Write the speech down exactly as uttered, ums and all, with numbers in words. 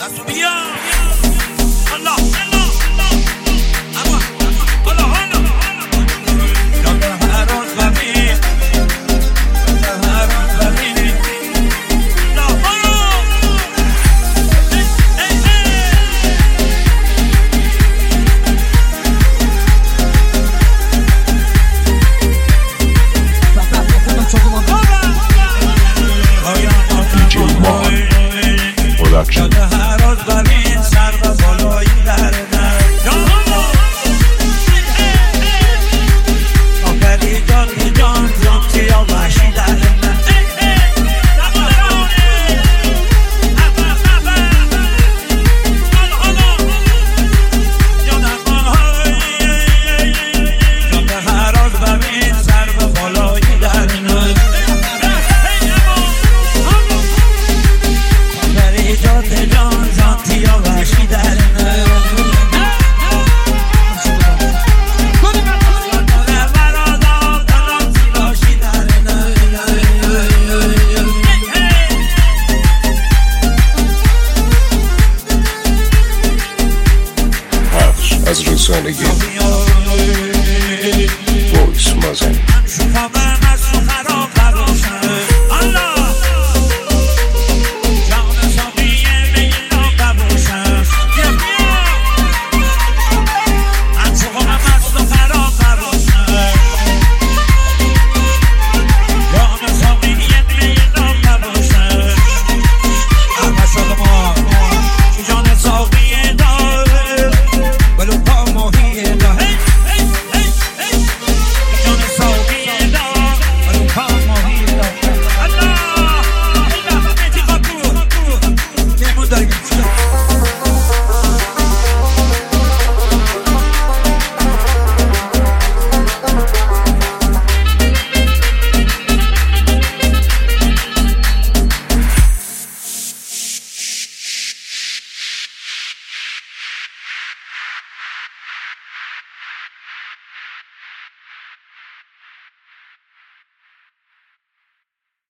دستو بیا الله الله اما الله الله یاد هر روز ببین یاد هر روز ببین لا برو دی جی مان پروداکشن هر روز ببین سر و بالایی در در آخری جان جان جان سیا وحشی در در هر روز ببین سر و بالایی در در جان جان زانتیا وحشی در پخش از رسانه